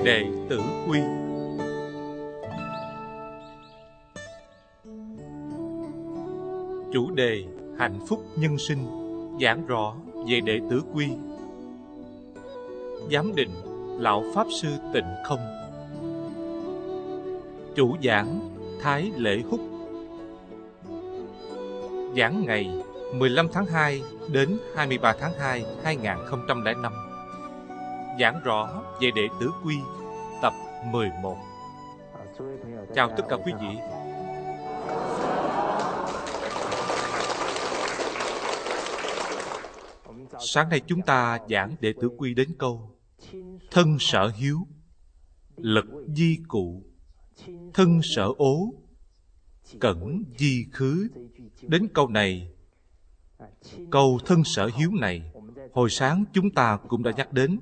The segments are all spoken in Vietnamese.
Đệ tử quy. Chủ đề hạnh phúc nhân sinh, giảng rõ về đệ tử quy. Giám định Lão Pháp Sư Tịnh Không. Chủ giảng Thái Lễ Húc. Giảng ngày 15 tháng 2 đến 23 tháng 2 2005. Giảng rõ về đệ tử quy, tập 11. Chào tất cả quý vị. Sáng nay chúng ta giảng đệ tử quy đến câu thân sở hiếu, lực di cụ, thân sở ố, cẩn di khứ. Đến câu này, câu thân sở hiếu này, hồi sáng chúng ta cũng đã nhắc đến.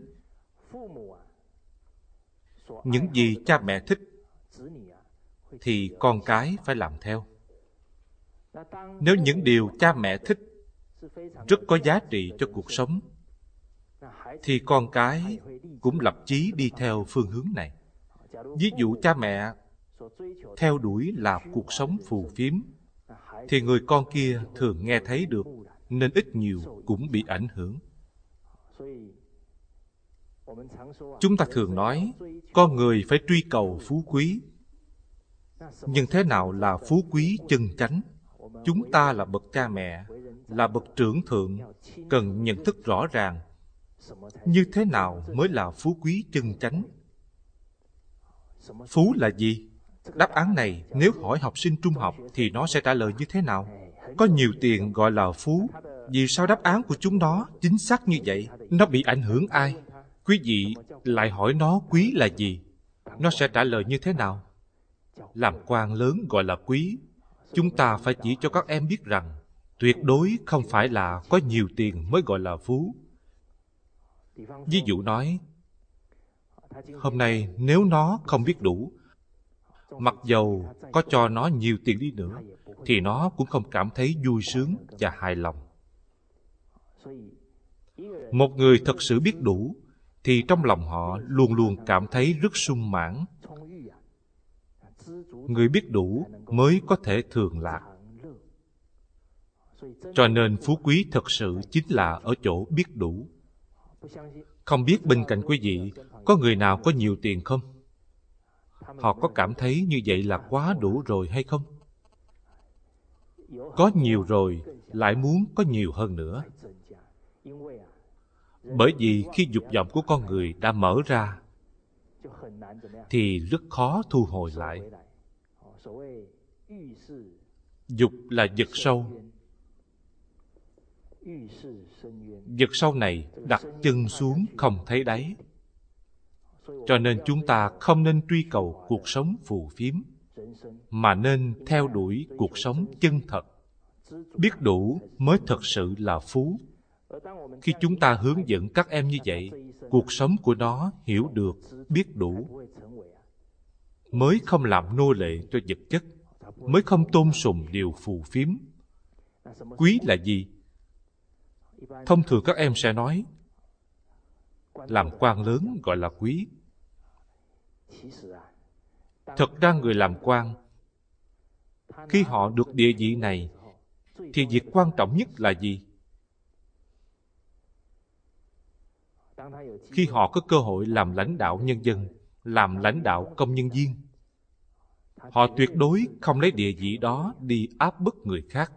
Những gì cha mẹ thích thì con cái phải làm theo. Nếu những điều cha mẹ thích rất có giá trị cho cuộc sống, thì con cái cũng lập chí đi theo phương hướng này. Ví dụ cha mẹ theo đuổi là cuộc sống phù phiếm, thì người con kia thường nghe thấy được, nên ít nhiều cũng bị ảnh hưởng. Chúng ta thường nói con người phải truy cầu phú quý. Nhưng thế nào là phú quý chân chánh? Chúng ta là bậc cha mẹ, là bậc trưởng thượng, cần nhận thức rõ ràng như thế nào mới là phú quý chân chánh. Phú là gì? Đáp án này nếu hỏi học sinh trung học thì nó sẽ trả lời như thế nào? Có nhiều tiền gọi là phú. Vì sao đáp án của chúng nó chính xác như vậy? Nó bị ảnh hưởng ai? Quý vị lại hỏi nó quý là gì? Nó sẽ trả lời như thế nào? Làm quan lớn gọi là quý. Chúng ta phải chỉ cho các em biết rằng tuyệt đối không phải là có nhiều tiền mới gọi là phú. Ví dụ nói, hôm nay nếu nó không biết đủ, mặc dầu có cho nó nhiều tiền đi nữa, thì nó cũng không cảm thấy vui sướng và hài lòng. Một người thật sự biết đủ, thì trong lòng họ luôn luôn cảm thấy rất sung mãn. Người biết đủ mới có thể thường lạc. Cho nên phú quý thật sự chính là ở chỗ biết đủ. Không biết bên cạnh quý vị có người nào có nhiều tiền không? Họ có cảm thấy như vậy là quá đủ rồi hay không? Có nhiều rồi lại muốn có nhiều hơn nữa. Bởi vì khi dục vọng của con người đã mở ra thì rất khó thu hồi lại. Dục là vực sâu. Vực sâu này đặt chân xuống không thấy đáy. Cho nên chúng ta không nên truy cầu cuộc sống phù phiếm, mà nên theo đuổi cuộc sống chân thật. Biết đủ mới thật sự là phú. Khi chúng ta hướng dẫn các em như vậy, cuộc sống của nó hiểu được biết đủ, mới không làm nô lệ cho vật chất, mới không tôn sùng điều phù phiếm. Quý là gì? Thông thường các em sẽ nói làm quan lớn gọi là quý. Thật ra người làm quan, khi họ được địa vị này, thì việc quan trọng nhất là gì? Khi họ có cơ hội làm lãnh đạo nhân dân, làm lãnh đạo công nhân viên, họ tuyệt đối không lấy địa vị đó đi áp bức người khác,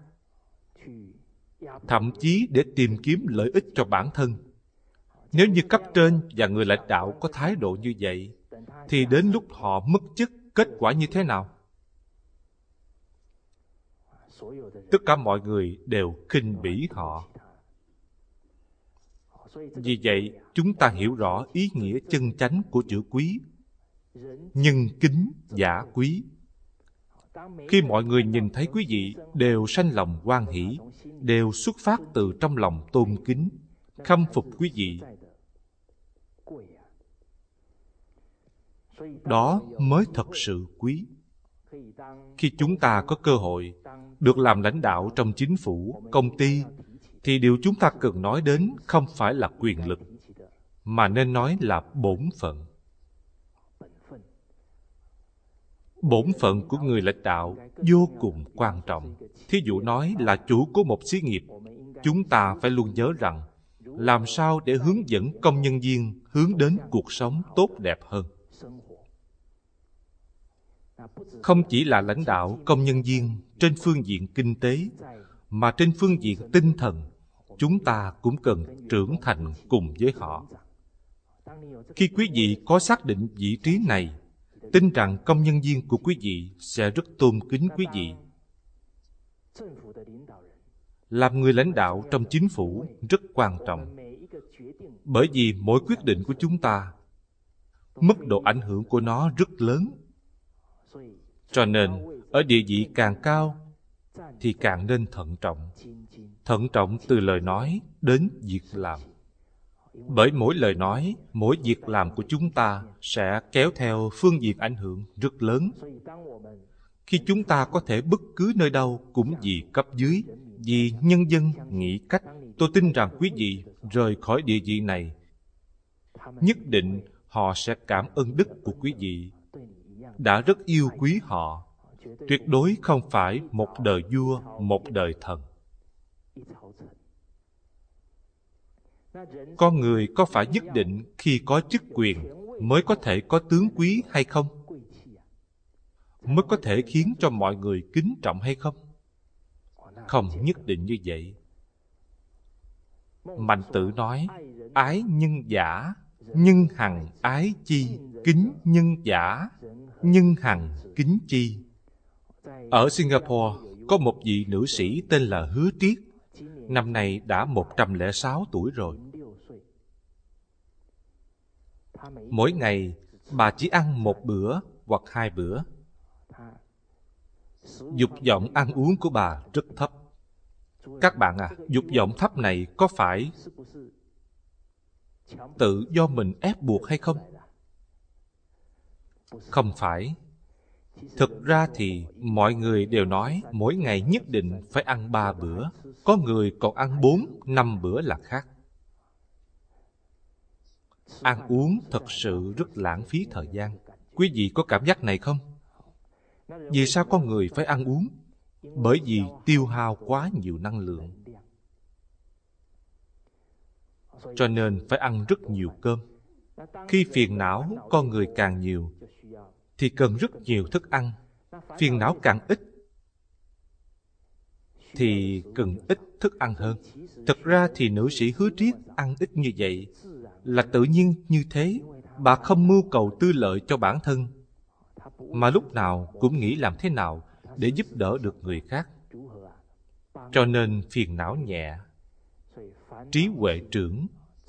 thậm chí để tìm kiếm lợi ích cho bản thân. Nếu như cấp trên và người lãnh đạo có thái độ như vậy, thì đến lúc họ mất chức, kết quả như thế nào? Tất cả mọi người đều khinh bỉ họ. Vì vậy, chúng ta hiểu rõ ý nghĩa chân chánh của chữ quý. Nhân kính giả quý. Khi mọi người nhìn thấy quý vị đều sanh lòng hoan hỷ, đều xuất phát từ trong lòng tôn kính, khâm phục quý vị, đó mới thật sự quý. Khi chúng ta có cơ hội được làm lãnh đạo trong chính phủ, công ty, thì điều chúng ta cần nói đến không phải là quyền lực, mà nên nói là bổn phận. Bổn phận của người lãnh đạo vô cùng quan trọng. Thí dụ nói là chủ của một xí nghiệp, chúng ta phải luôn nhớ rằng làm sao để hướng dẫn công nhân viên hướng đến cuộc sống tốt đẹp hơn. Không chỉ là lãnh đạo công nhân viên trên phương diện kinh tế, mà trên phương diện tinh thần, chúng ta cũng cần trưởng thành cùng với họ. Khi quý vị có xác định vị trí này, tin rằng công nhân viên của quý vị sẽ rất tôn kính quý vị. Làm người lãnh đạo trong chính phủ rất quan trọng, bởi vì mỗi quyết định của chúng ta, mức độ ảnh hưởng của nó rất lớn. Cho nên, ở địa vị càng cao, thì càng nên thận trọng. Thận trọng từ lời nói đến việc làm. Bởi mỗi lời nói, mỗi việc làm của chúng ta sẽ kéo theo phương diện ảnh hưởng rất lớn. Khi chúng ta có thể bất cứ nơi đâu cũng vì cấp dưới, vì nhân dân nghĩ cách, tôi tin rằng quý vị rời khỏi địa vị này, nhất định họ sẽ cảm ơn đức của quý vị, đã rất yêu quý họ, tuyệt đối không phải một đời vua, một đời thần. Con người có phải nhất định khi có chức quyền mới có thể có tướng quý hay không? Mới có thể khiến cho mọi người kính trọng hay không? Không nhất định như vậy. Mạnh Tử nói, ái nhân giả, nhân hằng ái chi, kính nhân giả, nhân hằng kính chi. Ở Singapore, có một vị nữ sĩ tên là Hứa Triết. Năm nay đã 106 tuổi rồi. Mỗi ngày, bà chỉ ăn một bữa hoặc 2 bữa. Dục vọng ăn uống của bà rất thấp. Các bạn à, dục vọng thấp này có phải tự do mình ép buộc hay không? Không phải. Thực ra thì mọi người đều nói mỗi ngày nhất định phải ăn 3 bữa. Có người còn ăn 4, 5 bữa là khác. Ăn uống thật sự rất lãng phí thời gian. Quý vị có cảm giác này không? Vì sao con người phải ăn uống? Bởi vì tiêu hao quá nhiều năng lượng. Cho nên phải ăn rất nhiều cơm. Khi phiền não con người càng nhiều, thì cần rất nhiều thức ăn. Phiền não càng ít, thì cần ít thức ăn hơn. Thật ra thì nữ sĩ Hứa Triết ăn ít như vậy là tự nhiên như thế. Bà không mưu cầu tư lợi cho bản thân, mà lúc nào cũng nghĩ làm thế nào để giúp đỡ được người khác. Cho nên phiền não nhẹ, trí huệ trưởng.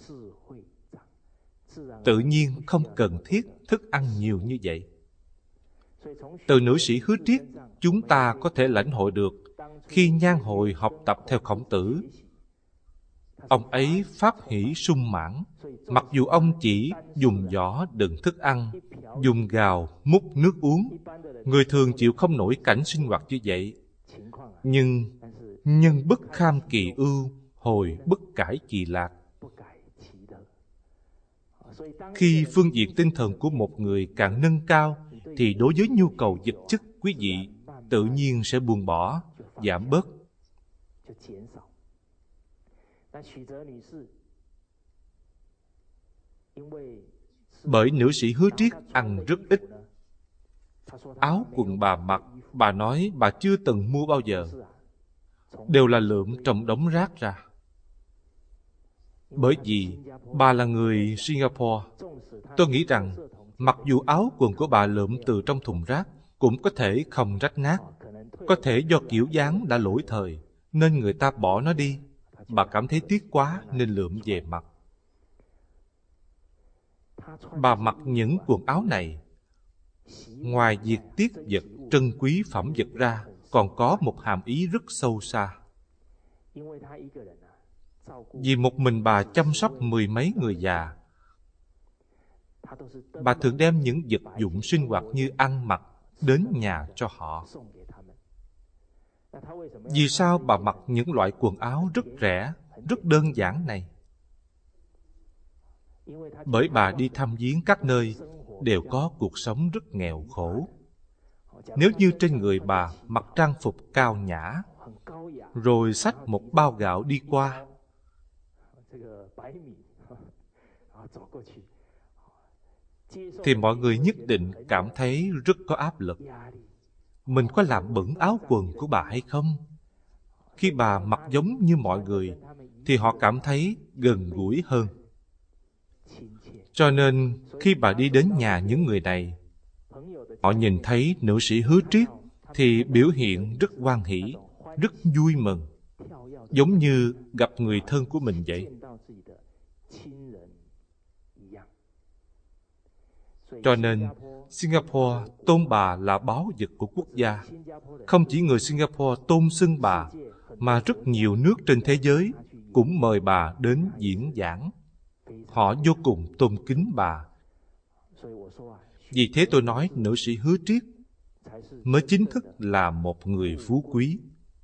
Tự nhiên không cần thiết thức ăn nhiều như vậy. Từ nữ sĩ Hứa Triết, chúng ta có thể lãnh hội được khi Nhan Hồi học tập theo Khổng Tử. Ông ấy pháp hỷ sung mãn, mặc dù ông chỉ dùng giỏ đựng thức ăn, dùng gào múc nước uống. Người thường chịu không nổi cảnh sinh hoạt như vậy. Nhưng nhân bất kham kỳ ưu, hồi bất cải kỳ lạc. Khi phương diện tinh thần của một người càng nâng cao, thì đối với nhu cầu vật chất quý vị tự nhiên sẽ buông bỏ, giảm bớt. Bởi nữ sĩ Hứa Triết ăn rất ít. Áo quần bà mặc, bà nói bà chưa từng mua bao giờ, đều là lượm trong đống rác ra. Bởi vì bà là người Singapore, tôi nghĩ rằng mặc dù áo quần của bà lượm từ trong thùng rác, cũng có thể không rách nát. Có thể do kiểu dáng đã lỗi thời, nên người ta bỏ nó đi. Bà cảm thấy tiếc quá nên lượm về mặc. Bà mặc những quần áo này, ngoài việc tiếc vật trân quý phẩm vật ra, còn có một hàm ý rất sâu xa. Vì một mình bà chăm sóc 10 mấy người già, bà thường đem những vật dụng sinh hoạt như ăn mặc đến nhà cho họ. Vì sao bà mặc những loại quần áo rất rẻ, rất đơn giản này? Bởi bà đi thăm viếng các nơi đều có cuộc sống rất nghèo khổ. Nếu như trên người bà mặc trang phục cao nhã, rồi xách một bao gạo đi qua, thì mọi người nhất định cảm thấy rất có áp lực. Mình có làm bẩn áo quần của bà hay không? Khi bà mặc giống như mọi người, thì họ cảm thấy gần gũi hơn. Cho nên, khi bà đi đến nhà những người này, họ nhìn thấy nữ sĩ Hứa Triết thì biểu hiện rất hoan hỷ, rất vui mừng, giống như gặp người thân của mình vậy. Cho nên, Singapore tôn bà là báu vật của quốc gia. Không chỉ người Singapore tôn xưng bà, mà rất nhiều nước trên thế giới cũng mời bà đến diễn giảng. Họ vô cùng tôn kính bà. Vì thế tôi nói nữ sĩ Hứa Triết mới chính thức là một người phú quý.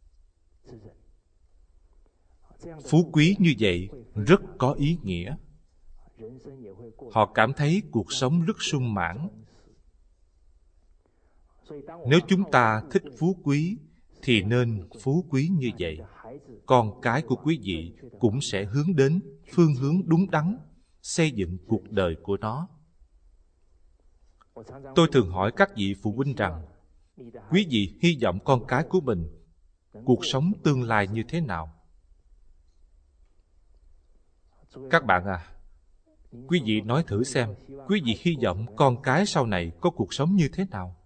Phú quý như vậy rất có ý nghĩa. Họ cảm thấy cuộc sống rất sung mãn. Nếu chúng ta thích phú quý, thì nên phú quý như vậy. Con cái của quý vị cũng sẽ hướng đến phương hướng đúng đắn, xây dựng cuộc đời của nó. Tôi thường hỏi các vị phụ huynh rằng, quý vị hy vọng con cái của mình cuộc sống tương lai như thế nào? Các bạn à, quý vị nói thử xem, quý vị hy vọng con cái sau này có cuộc sống như thế nào?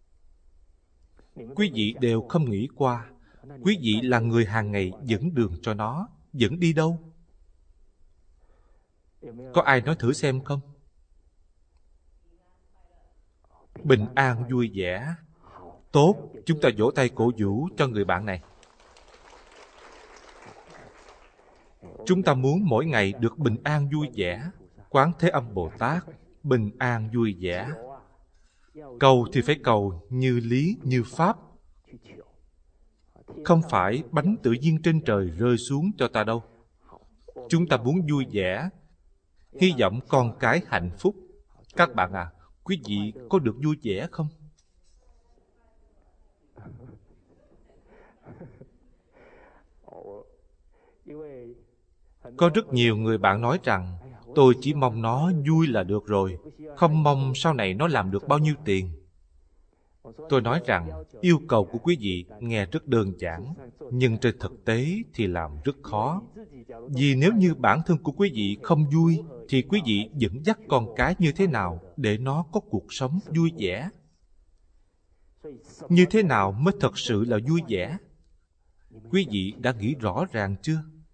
Quý vị đều không nghĩ qua, quý vị là người hàng ngày dẫn đường cho nó, dẫn đi đâu? Có ai nói thử xem không? Bình an vui vẻ. Tốt, chúng ta vỗ tay cổ vũ cho người bạn này. Chúng ta muốn mỗi ngày được bình an vui vẻ. Quán Thế Âm Bồ Tát, bình an vui vẻ. Cầu thì phải cầu như lý, như pháp. Không phải bánh tự nhiên trên trời rơi xuống cho ta đâu. Chúng ta muốn vui vẻ, hy vọng con cái hạnh phúc. Các bạn à, quý vị có được vui vẻ không? Có rất nhiều người bạn nói rằng, tôi chỉ mong nó vui là được rồi, không mong sau này nó làm được bao nhiêu tiền. Tôi nói rằng, yêu cầu của quý vị nghe rất đơn giản, nhưng trên thực tế thì làm rất khó. Vì nếu như bản thân của quý vị không vui, thì quý vị dẫn dắt con cái như thế nào để nó có cuộc sống vui vẻ? Như thế nào mới thật sự là vui vẻ? Quý vị đã nghĩ rõ ràng chưa?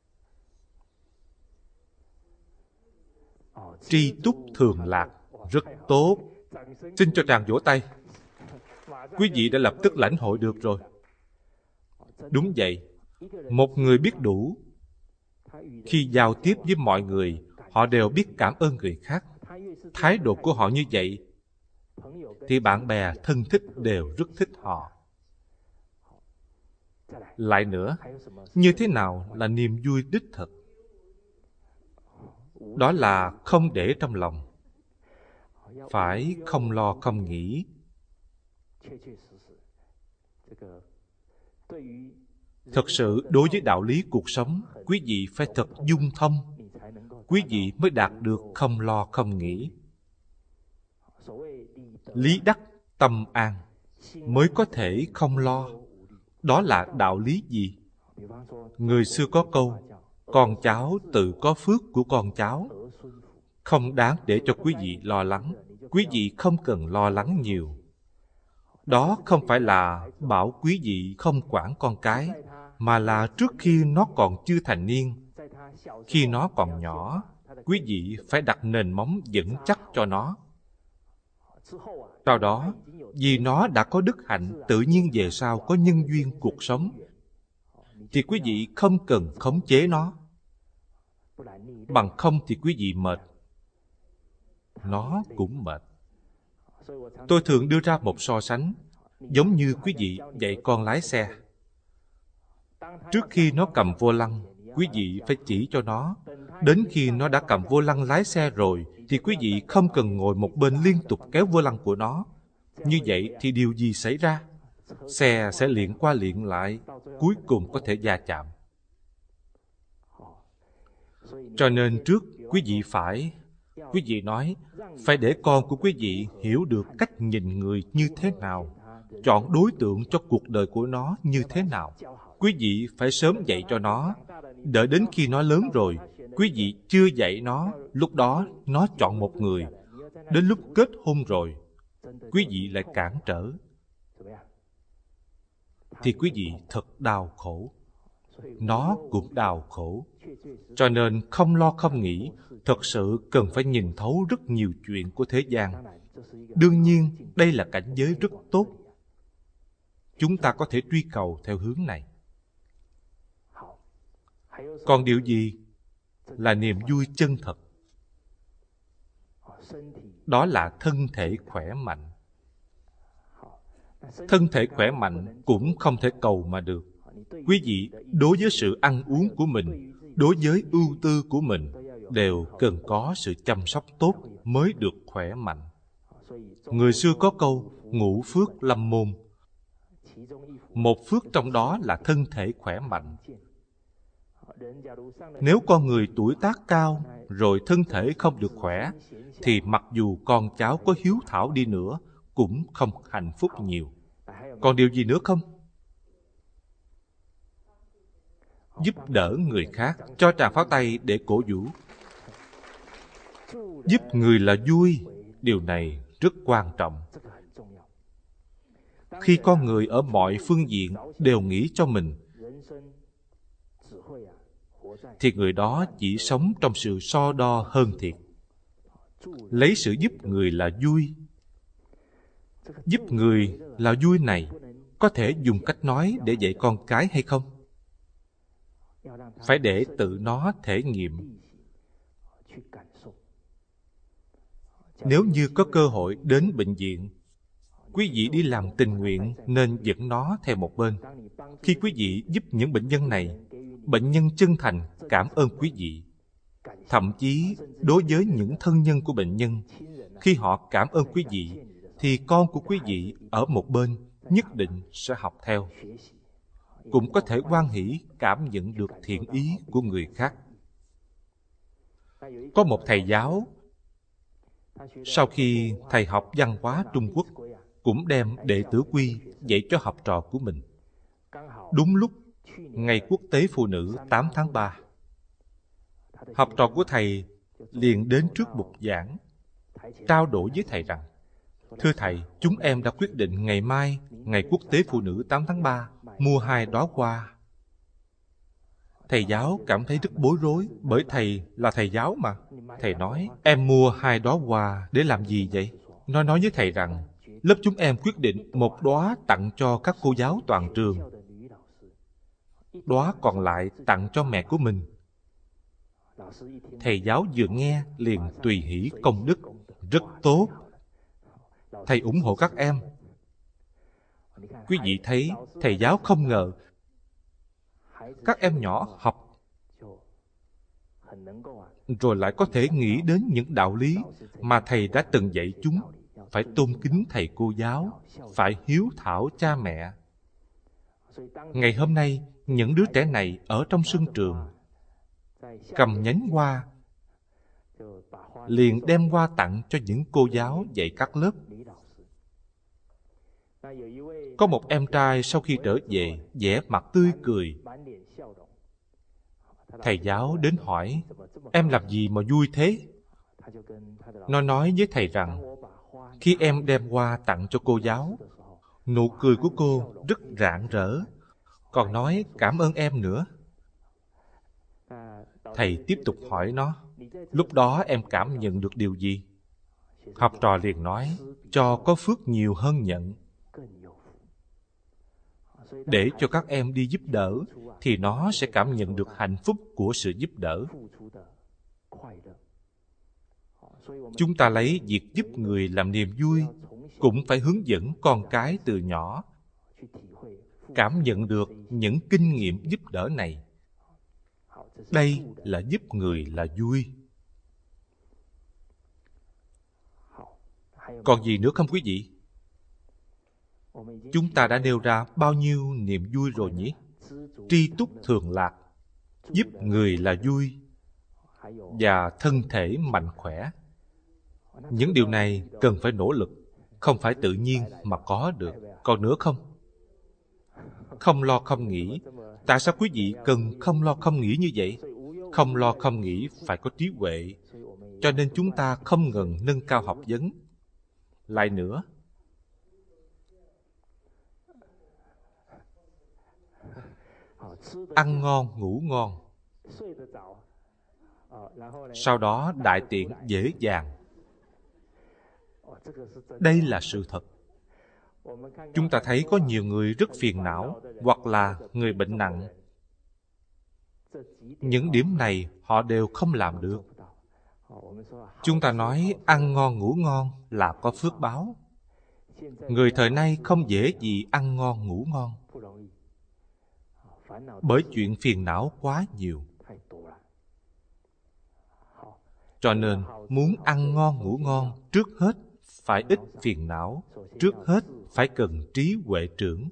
Tri túc thường lạc, rất tốt. Xin cho tràng vỗ tay. Quý vị đã lập tức lãnh hội được rồi. Đúng vậy, một người biết đủ. Khi giao tiếp với mọi người, họ đều biết cảm ơn người khác. Thái độ của họ như vậy, thì bạn bè thân thích đều rất thích họ. Lại nữa, như thế nào là niềm vui đích thực? Đó là không để trong lòng, phải không lo không nghĩ. Thật sự, đối với đạo lý cuộc sống, quý vị phải thật dung thông, quý vị mới đạt được không lo không nghĩ. Lý đắc tâm an, mới có thể không lo. Đó là đạo lý gì? Người xưa có câu, con cháu tự có phước của con cháu. Không đáng để cho quý vị lo lắng. Quý vị không cần lo lắng nhiều. Đó không phải là bảo quý vị không quản con cái, mà là trước khi nó còn chưa thành niên, khi nó còn nhỏ, quý vị phải đặt nền móng vững chắc cho nó. Sau đó, vì nó đã có đức hạnh, tự nhiên về sau có nhân duyên cuộc sống, thì quý vị không cần khống chế nó. Bằng không thì quý vị mệt, nó cũng mệt. Tôi thường đưa ra một so sánh, giống như quý vị dạy con lái xe. Trước khi nó cầm vô lăng, quý vị phải chỉ cho nó. Đến khi nó đã cầm vô lăng lái xe rồi, thì quý vị không cần ngồi một bên liên tục kéo vô lăng của nó. Như vậy thì điều gì xảy ra? Xe sẽ liệng qua liệng lại, cuối cùng có thể va chạm. Cho nên trước quý vị nói, phải để con của quý vị hiểu được cách nhìn người như thế nào, chọn đối tượng cho cuộc đời của nó như thế nào. Quý vị phải sớm dạy cho nó, đợi đến khi nó lớn rồi, quý vị chưa dạy nó, lúc đó nó chọn một người, đến lúc kết hôn rồi, quý vị lại cản trở, thì quý vị thật đau khổ. Nó cũng đau khổ. Cho nên không lo không nghĩ, thật sự cần phải nhìn thấu rất nhiều chuyện của thế gian. Đương nhiên, đây là cảnh giới rất tốt. Chúng ta có thể truy cầu theo hướng này. Còn điều gì là niềm vui chân thật? Đó là thân thể khỏe mạnh. Thân thể khỏe mạnh cũng không thể cầu mà được. Quý vị đối với sự ăn uống của mình, đối với ưu tư của mình, đều cần có sự chăm sóc tốt mới được khỏe mạnh. Người xưa có câu ngũ phước lâm môn. Một phước trong đó là thân thể khỏe mạnh. Nếu con người tuổi tác cao rồi thân thể không được khỏe, thì mặc dù con cháu có hiếu thảo đi nữa cũng không hạnh phúc nhiều. Còn điều gì nữa không? Giúp đỡ người khác, cho tràng pháo tay để cổ vũ. Giúp người là vui, điều này rất quan trọng. Khi con người ở mọi phương diện đều nghĩ cho mình, thì người đó chỉ sống trong sự so đo hơn thiệt. Lấy sự giúp người là vui. Giúp người là vui này có thể dùng cách nói để dạy con cái hay không? Phải để tự nó thể nghiệm. Nếu như có cơ hội đến bệnh viện, quý vị đi làm tình nguyện nên dẫn nó theo một bên. Khi quý vị giúp những bệnh nhân này, bệnh nhân chân thành cảm ơn quý vị. Thậm chí đối với những thân nhân của bệnh nhân, khi họ cảm ơn quý vị, thì con của quý vị ở một bên nhất định sẽ học theo. Cũng có thể hoan hỷ cảm nhận được thiện ý của người khác. Có một thầy giáo, sau khi thầy học văn hóa Trung Quốc, cũng đem đệ tử quy dạy cho học trò của mình. Đúng lúc Ngày Quốc tế Phụ nữ 8 tháng 3, học trò của thầy liền đến trước bục giảng, trao đổi với thầy rằng: thưa thầy, chúng em đã quyết định ngày mai, Ngày Quốc tế Phụ nữ 8 tháng 3, mua 2 đóa hoa. Thầy giáo cảm thấy rất bối rối, bởi thầy là thầy giáo mà. Thầy nói: em mua 2 đóa hoa để làm gì vậy? Nó nói với thầy rằng, lớp chúng em quyết định 1 đóa tặng cho các cô giáo toàn trường, đóa còn lại tặng cho mẹ của mình. Thầy giáo vừa nghe liền tùy hỷ công đức. Rất tốt, thầy ủng hộ các em. Quý vị thấy, thầy giáo không ngờ các em nhỏ học rồi lại có thể nghĩ đến những đạo lý mà thầy đã từng dạy chúng. Phải tôn kính thầy cô giáo, phải hiếu thảo cha mẹ. Ngày hôm nay, những đứa trẻ này ở trong sân trường cầm nhánh hoa, liền đem hoa tặng cho những cô giáo dạy các lớp. Có một em trai sau khi trở về, vẻ mặt tươi cười. Thầy giáo đến hỏi: em làm gì mà vui thế? Nó nói với thầy rằng, khi em đem hoa tặng cho cô giáo, nụ cười của cô rất rạng rỡ, còn nói cảm ơn em nữa. Thầy tiếp tục hỏi nó: lúc đó em cảm nhận được điều gì? Học trò liền nói: cho có phước nhiều hơn nhận. Để cho các em đi giúp đỡ, thì nó sẽ cảm nhận được hạnh phúc của sự giúp đỡ. Chúng ta lấy việc giúp người làm niềm vui, cũng phải hướng dẫn con cái từ nhỏ cảm nhận được những kinh nghiệm giúp đỡ này. Đây là giúp người là vui. Còn gì nữa không quý vị? Chúng ta đã nêu ra bao nhiêu niềm vui rồi nhỉ? Tri túc thường lạc, giúp người là vui, và thân thể mạnh khỏe. Những điều này cần phải nỗ lực, không phải tự nhiên mà có được. Còn nữa không? Không lo không nghĩ. Tại sao quý vị cần không lo không nghĩ như vậy? Không lo không nghĩ phải có trí huệ. Cho nên chúng ta không ngừng nâng cao học vấn. Lại nữa, ăn ngon ngủ ngon, sau đó đại tiện dễ dàng. Đây là sự thật. Chúng ta thấy có nhiều người rất phiền não, hoặc là người bệnh nặng. Những điểm này họ đều không làm được. Chúng ta nói ăn ngon ngủ ngon là có phước báo. Người thời nay không dễ gì ăn ngon ngủ ngon, bởi chuyện phiền não quá nhiều. Cho nên muốn ăn ngon ngủ ngon, trước hết phải ít phiền não, trước hết phải cần trí huệ trưởng.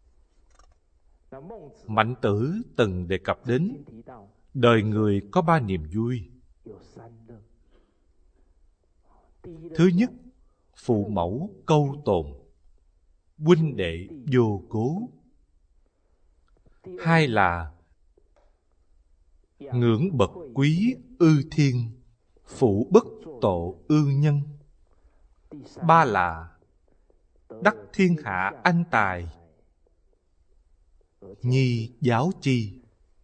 Mạnh Tử từng đề cập đến đời người có 3 niềm vui. Thứ nhất, phụ mẫu câu tồn, huynh đệ vô cố. Hai là ngưỡng bậc quý ư thiên, phụ bất tổ ư nhân. Ba là đắc thiên hạ anh tài, nhi giáo chi.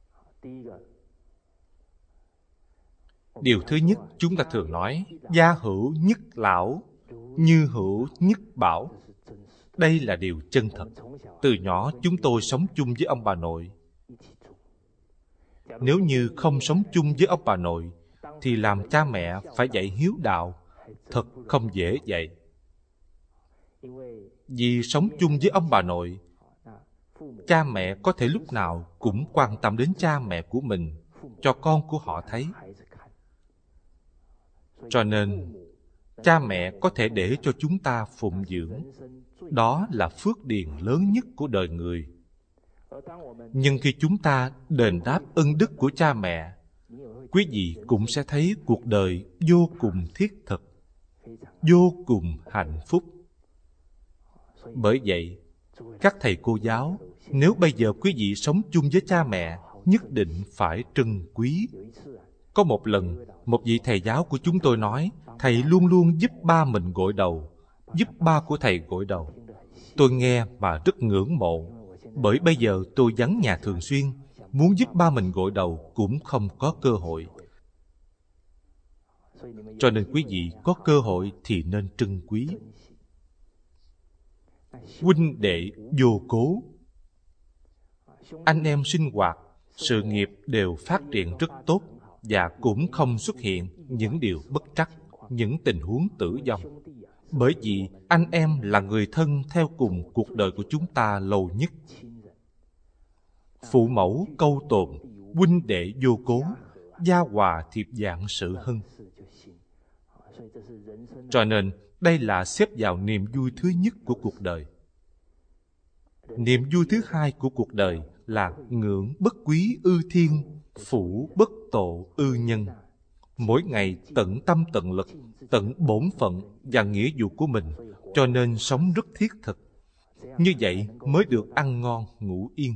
Điều thứ nhất chúng ta thường nói, gia hữu nhất lão, như hữu nhất bảo. Đây là điều chân thật. Từ nhỏ chúng tôi sống chung với ông bà nội. Nếu như không sống chung với ông bà nội, thì làm cha mẹ phải dạy hiếu đạo thật không dễ dạy. Vì sống chung với ông bà nội, cha mẹ có thể lúc nào cũng quan tâm đến cha mẹ của mình, cho con của họ thấy. Cho nên cha mẹ có thể để cho chúng ta phụng dưỡng. Đó là phước điền lớn nhất của đời người. Nhưng khi chúng ta đền đáp ân đức của cha mẹ, quý vị cũng sẽ thấy cuộc đời vô cùng thiết thực, vô cùng hạnh phúc. Bởi vậy, các thầy cô giáo, nếu bây giờ quý vị sống chung với cha mẹ, nhất định phải trân quý. Có một lần, một vị thầy giáo của chúng tôi nói, thầy luôn luôn giúp ba mình gội đầu, giúp ba của thầy gội đầu. Tôi nghe mà rất ngưỡng mộ, bởi bây giờ tôi vắng nhà thường xuyên, muốn giúp ba mình gội đầu cũng không có cơ hội. Cho nên quý vị có cơ hội thì nên trân quý. Huynh đệ vô cố. Anh em sinh hoạt, sự nghiệp đều phát triển rất tốt, và cũng không xuất hiện những điều bất trắc, những tình huống tử vong. Bởi vì anh em là người thân theo cùng cuộc đời của chúng ta lâu nhất. Phụ mẫu câu tồn, huynh đệ vô cố, gia hòa thiệp dạng sự hân. Cho nên đây là xếp vào niềm vui thứ nhất của cuộc đời. Niềm vui thứ hai của cuộc đời là ngưỡng bất quý ư thiên, phụ bất tổ ư nhân. Mỗi ngày tận tâm tận lực, tận bổn phận và nghĩa vụ của mình, cho nên sống rất thiết thực. Như vậy mới được ăn ngon ngủ yên.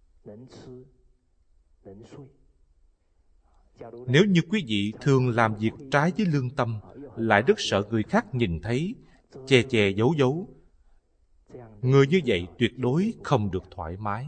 Nếu như quý vị thường làm việc trái với lương tâm, lại rất sợ người khác nhìn thấy, che che giấu giấu, người như vậy tuyệt đối không được thoải mái.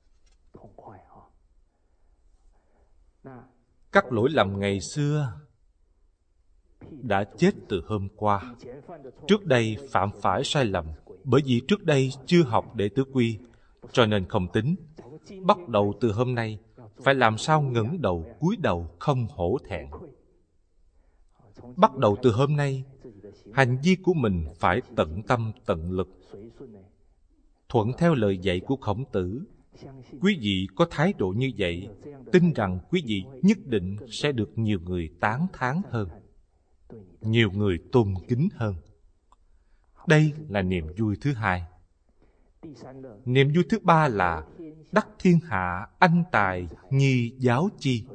Các lỗi lầm ngày xưa đã chết từ hôm qua. Trước đây phạm phải sai lầm, bởi vì trước đây chưa học đệ tứ quy, cho nên không tính. Bắt đầu từ hôm nay, phải làm sao ngẩng đầu cúi đầu không hổ thẹn. Bắt đầu từ hôm nay, hành vi của mình phải tận tâm tận lực, thuận theo lời dạy của Khổng Tử. Quý vị có thái độ như vậy, tin rằng quý vị nhất định sẽ được nhiều người tán thán hơn, nhiều người tôn kính hơn. Đây là niềm vui thứ hai. Niềm vui thứ ba là đắc thiên hạ anh tài nhi giáo chi.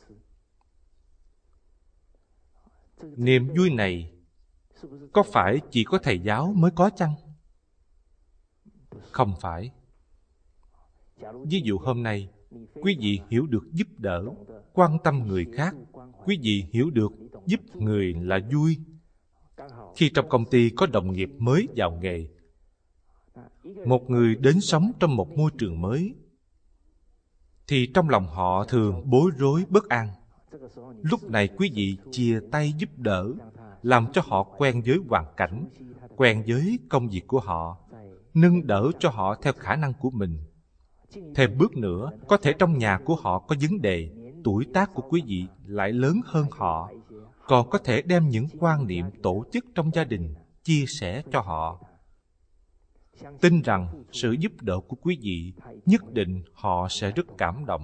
Niềm vui này có phải chỉ có thầy giáo mới có chăng? Không phải. Ví dụ hôm nay, quý vị hiểu được giúp đỡ, quan tâm người khác, quý vị hiểu được giúp người là vui. Khi trong công ty có đồng nghiệp mới vào nghề, một người đến sống trong một môi trường mới, thì trong lòng họ thường bối rối bất an. Lúc này quý vị chia tay giúp đỡ, làm cho họ quen với hoàn cảnh, quen với công việc của họ, nâng đỡ cho họ theo khả năng của mình. Thêm bước nữa, có thể trong nhà của họ có vấn đề, tuổi tác của quý vị lại lớn hơn họ, còn có thể đem những quan niệm tổ chức trong gia đình chia sẻ cho họ. Tin rằng sự giúp đỡ của quý vị nhất định họ sẽ rất cảm động.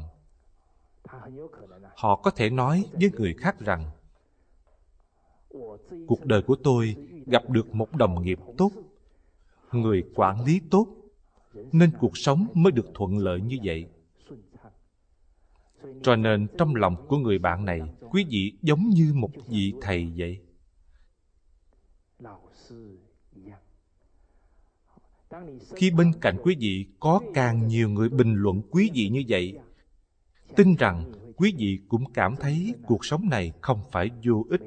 Họ có thể nói với người khác rằng, cuộc đời của tôi gặp được một đồng nghiệp tốt, người quản lý tốt, nên cuộc sống mới được thuận lợi như vậy. Cho nên trong lòng của người bạn này, quý vị giống như một vị thầy vậy. Khi bên cạnh quý vị có càng nhiều người bình luận quý vị như vậy, tin rằng quý vị cũng cảm thấy cuộc sống này không phải vô ích.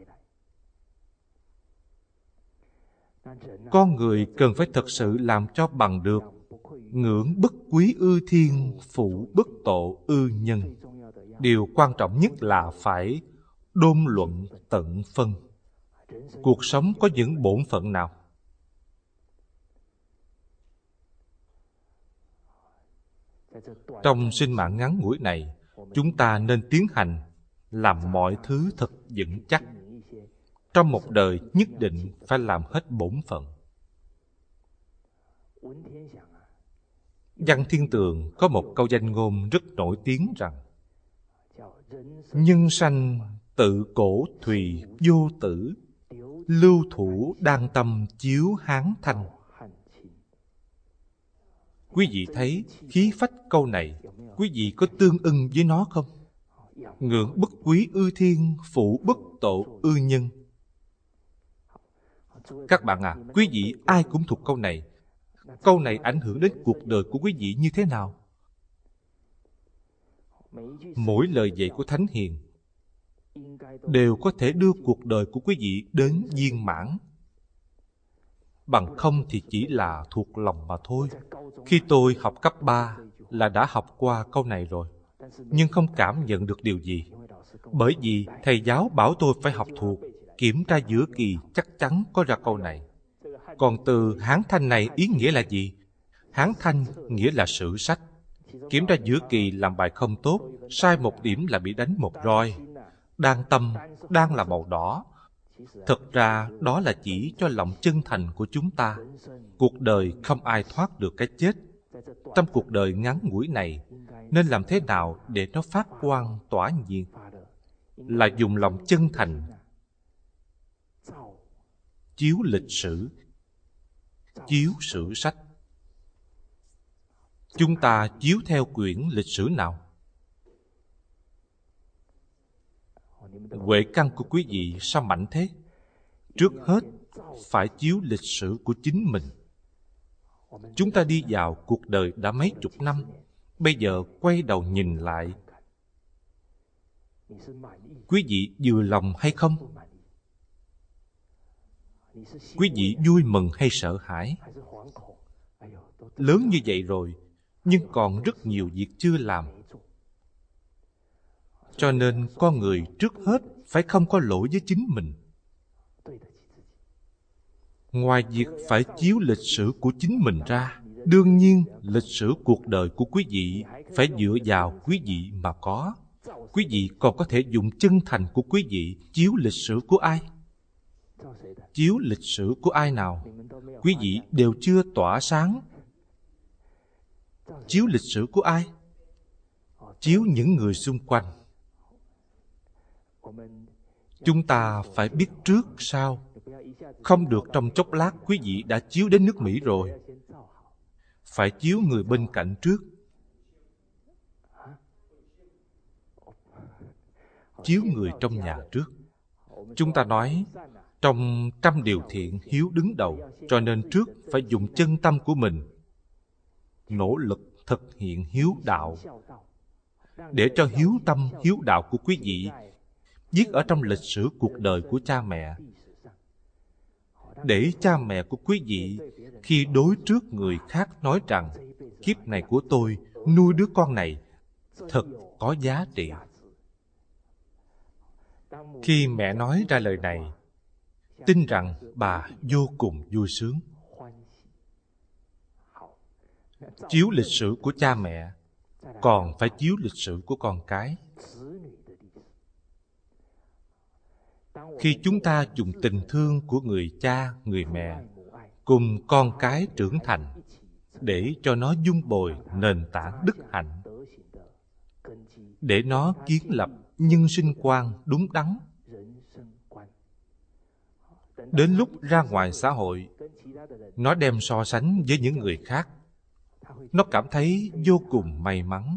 Con người cần phải thật sự làm cho bằng được ngưỡng bất quý ư thiên, phụ bất tổ ư nhân. Điều quan trọng nhất là phải đôn luận tận phân. Cuộc sống có những bổn phận nào? Trong sinh mạng ngắn ngủi này, chúng ta nên tiến hành làm mọi thứ thật vững chắc. Trong một đời nhất định phải làm hết bổn phận. Văn Thiên Tường có một câu danh ngôn rất nổi tiếng rằng: nhân sanh tự cổ thùy vô tử, lưu thủ đan tâm chiếu hán thanh. Quý vị thấy khí phách câu này, quý vị có tương ưng với nó không? Ngưỡng bất quý ư thiên, phụ bất tổ ư nhân. Các bạn à, quý vị ai cũng thuộc câu này. Câu này ảnh hưởng đến cuộc đời của quý vị như thế nào? Mỗi lời dạy của Thánh Hiền đều có thể đưa cuộc đời của quý vị đến viên mãn. Bằng không thì chỉ là thuộc lòng mà thôi. Khi tôi học cấp 3 là đã học qua câu này rồi, nhưng không cảm nhận được điều gì. Bởi vì thầy giáo bảo tôi phải học thuộc, kiểm tra giữa kỳ chắc chắn có ra câu này. Còn từ Hán Thanh này ý nghĩa là gì? Hán Thanh nghĩa là sử sách. Kiểm tra giữa kỳ làm bài không tốt, sai một điểm là bị đánh một roi. Đan tâm, đan là màu đỏ. Thật ra đó là chỉ cho lòng chân thành của chúng ta. Cuộc đời không ai thoát được cái chết. Trong cuộc đời ngắn ngủi này, nên làm thế nào để nó phát quang tỏa nhiệt? Là dùng lòng chân thành chiếu lịch sử, chiếu sử sách. Chúng ta chiếu theo quyển lịch sử nào? Huệ căn của quý vị sao mạnh thế? Trước hết, phải chiếu lịch sử của chính mình. Chúng ta đi vào cuộc đời đã mấy chục năm, bây giờ quay đầu nhìn lại, quý vị vừa lòng hay không? Quý vị vui mừng hay sợ hãi? Lớn như vậy rồi, nhưng còn rất nhiều việc chưa làm. Cho nên con người trước hết phải không có lỗi với chính mình. Ngoài việc phải chiếu lịch sử của chính mình ra, đương nhiên lịch sử cuộc đời của quý vị phải dựa vào quý vị mà có. Quý vị còn có thể dùng chân thành của quý vị chiếu lịch sử của ai? Chiếu lịch sử của ai nào? Quý vị đều chưa tỏa sáng. Chiếu lịch sử của ai? Chiếu những người xung quanh. Chúng ta phải biết trước sau. Không được trong chốc lát quý vị đã chiếu đến nước Mỹ rồi. phải chiếu người bên cạnh trước. Chiếu người trong nhà trước. Chúng ta nói trong 100 điều thiện hiếu đứng đầu, cho nên trước phải dùng chân tâm của mình nỗ lực thực hiện hiếu đạo, để cho hiếu tâm, hiếu đạo của quý vị viết ở trong lịch sử cuộc đời của cha mẹ, để cha mẹ của quý vị khi đối trước người khác nói rằng kiếp này của tôi nuôi đứa con này thật có giá trị. Khi mẹ nói ra lời này, tin rằng bà vô cùng vui sướng. Chiếu lịch sử của cha mẹ, còn phải chiếu lịch sử của con cái. Khi chúng ta dùng tình thương của người cha, người mẹ cùng con cái trưởng thành để cho nó dung bồi nền tảng đức hạnh, để nó kiến lập nhân sinh quan đúng đắn, đến lúc ra ngoài xã hội, nó đem so sánh với những người khác, nó cảm thấy vô cùng may mắn.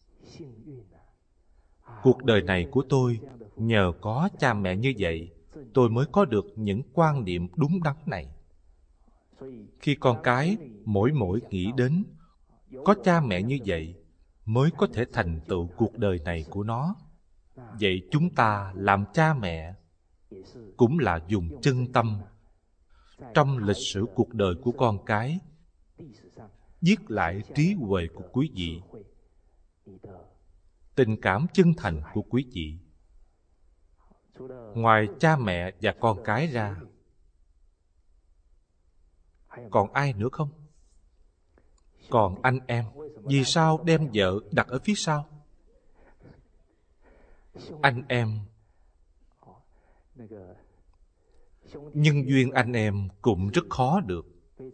Cuộc đời này của tôi nhờ có cha mẹ như vậy, tôi mới có được những quan niệm đúng đắn này. Khi con cái mỗi nghĩ đến có cha mẹ như vậy mới có thể thành tựu cuộc đời này của nó, vậy chúng ta làm cha mẹ cũng là dùng chân tâm trong lịch sử cuộc đời của con cái viết lại trí huệ của quý vị, tình cảm chân thành của quý vị. Ngoài cha mẹ và con cái ra, còn ai nữa không? Còn anh em. Vì sao đem vợ đặt ở phía sau? Anh em, nhân duyên anh em cũng rất khó được.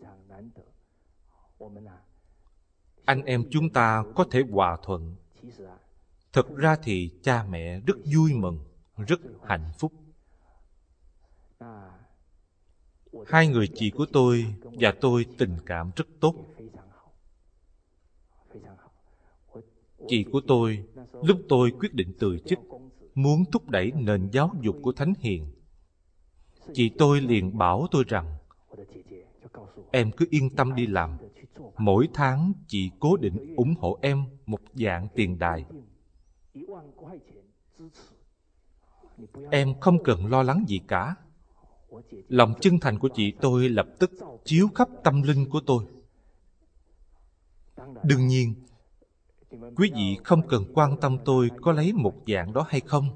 Anh em chúng ta có thể hòa thuận. Thực ra thì cha mẹ rất vui mừng, rất hạnh phúc. Hai người chị của tôi và tôi tình cảm rất tốt. Chị của tôi, lúc tôi quyết định từ chức, muốn thúc đẩy nền giáo dục của Thánh Hiền, chị tôi liền bảo tôi rằng em cứ yên tâm đi làm. Mỗi tháng chị cố định ủng hộ em 1,000,000 tiền đài. Em không cần lo lắng gì cả. Lòng chân thành của chị tôi lập tức chiếu khắp tâm linh của tôi. Đương nhiên, quý vị không cần quan tâm tôi có lấy 1,000,000 đó hay không.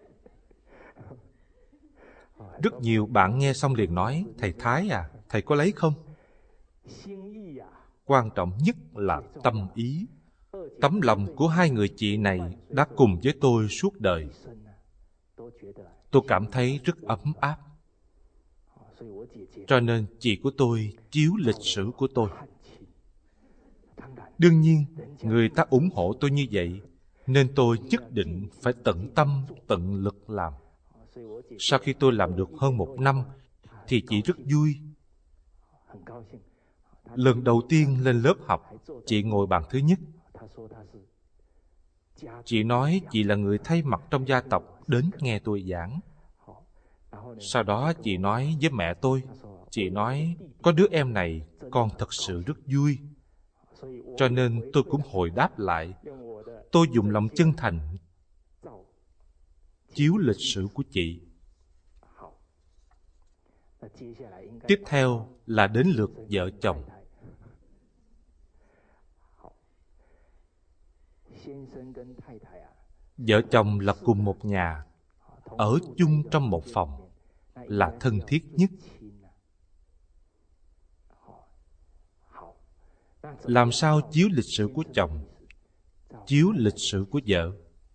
Rất nhiều bạn nghe xong liền nói, thầy Thái à, thầy có lấy không? Quan trọng nhất là tâm ý. Tấm lòng của hai người chị này đã cùng với tôi suốt đời. Tôi cảm thấy rất ấm áp. Cho nên chị của tôi chiếu lịch sử của tôi. Đương nhiên, người ta ủng hộ tôi như vậy, nên tôi nhất định phải tận tâm, tận lực làm. Sau khi tôi làm được hơn 1 năm, thì chị rất vui. Lần đầu tiên lên lớp học, chị ngồi bàn thứ nhất. Chị nói chị là người thay mặt trong gia tộc đến nghe tôi giảng. Sau đó chị nói với mẹ tôi, chị nói, có đứa em này, con thật sự rất vui. Cho nên tôi cũng hồi đáp lại. Tôi dùng lòng chân thành chiếu lịch sử của chị. Tiếp theo là đến lượt vợ chồng. Vợ chồng là cùng một nhà, ở chung trong một phòng, là thân thiết nhất. Làm sao chiếu lịch sử của chồng, chiếu lịch sử của vợ?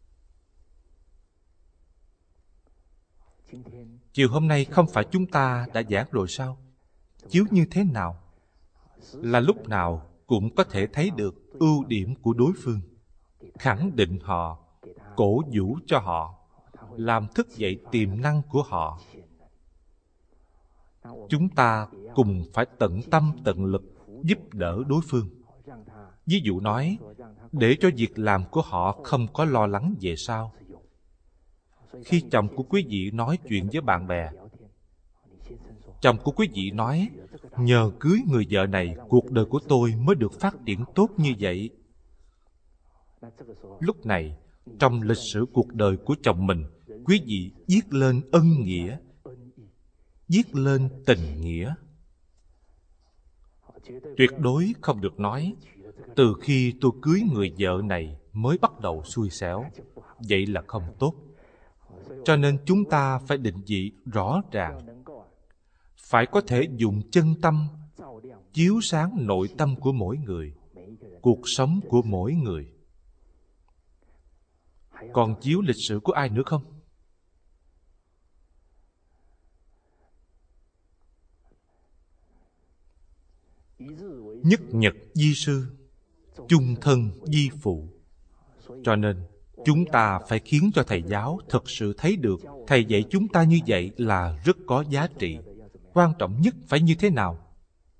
Chiều hôm nay không phải chúng ta đã giảng rồi sao? Chiếu như thế nào? Là lúc nào cũng có thể thấy được ưu điểm của đối phương, khẳng định họ, cổ vũ cho họ, làm thức dậy tiềm năng của họ. Chúng ta cùng phải tận tâm tận lực giúp đỡ đối phương. Ví dụ nói, để cho việc làm của họ không có lo lắng về sau. Khi chồng của quý vị nói chuyện với bạn bè, chồng của quý vị nói, nhờ cưới người vợ này, cuộc đời của tôi mới được phát triển tốt như vậy. Lúc này, trong lịch sử cuộc đời của chồng mình, quý vị viết lên ân nghĩa, viết lên tình nghĩa. Tuyệt đối không được nói, từ khi tôi cưới người vợ này mới bắt đầu xui xẻo. Vậy là không tốt. Cho nên chúng ta phải định vị rõ ràng, phải có thể dùng chân tâm chiếu sáng nội tâm của mỗi người, cuộc sống của mỗi người. Còn chiếu lịch sử của ai nữa không? Nhất nhật vi sư, chung thân vi phụ. Cho nên chúng ta phải khiến cho thầy giáo thực sự thấy được thầy dạy chúng ta như vậy là rất có giá trị. Quan trọng nhất phải như thế nào?